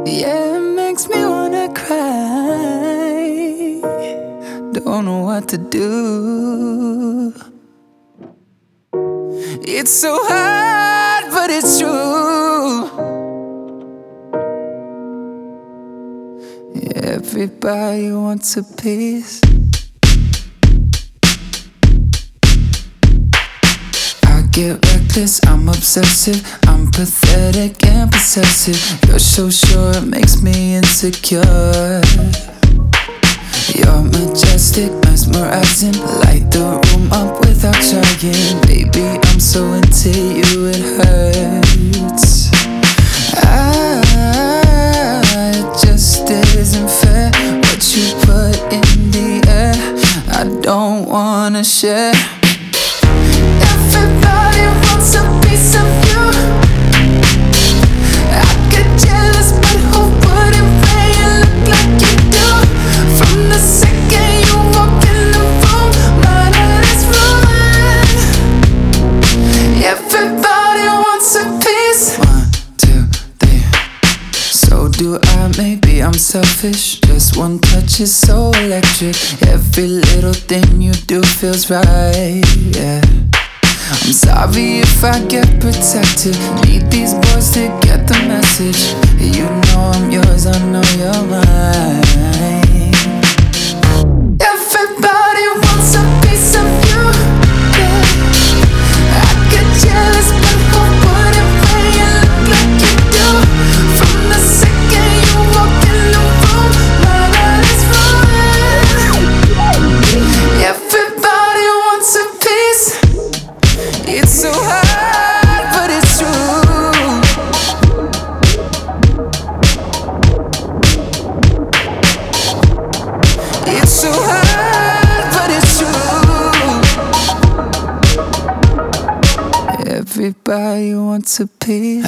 Yeah, it makes me wanna cry. Don't know what to do. It's so hard, but it's true. Everybody wants a piece. I get reckless, I'm obsessive, I'm pathetic and possessive. You're so sure it makes me insecure. You're majestic, mesmerizing, light the room up without trying. Baby, I'm so into you, it hurts. It just isn't fair what you put in the air. I don't wanna share. Everybody wants a piece of you. I get jealous, but who wouldn't play you look like you do? From the second you walk in the room, my heart is ruined. Everybody wants a piece. 1, 2, 3. So do I, maybe I'm selfish. Just one touch is so electric. Every little thing you do feels right, yeah. I'm sorry if I get protected. Need these boys to get the message. You know I'm yours, I know you're mine. Everybody wants a piece of you, yeah. I get jealous, but who wouldn't play you look like you do? From the second you walk in the room, my heart is ruined. Everybody wants a piece. It's so hard, but it's true. It's so hard, but it's true. Everybody wants a piece.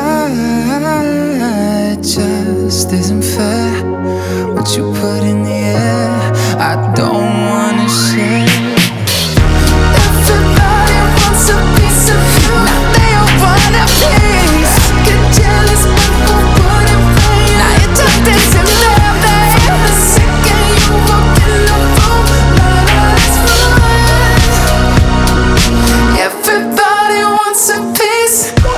It just isn't fair what you put in the air. I don't wanna share. Everybody wants a piece of you. Now they all want a piece. Get jealous, but who wouldn't play you? Now you just isn't fair, babe. From the second you walk in the room, my heart is ruined. Everybody wants a piece.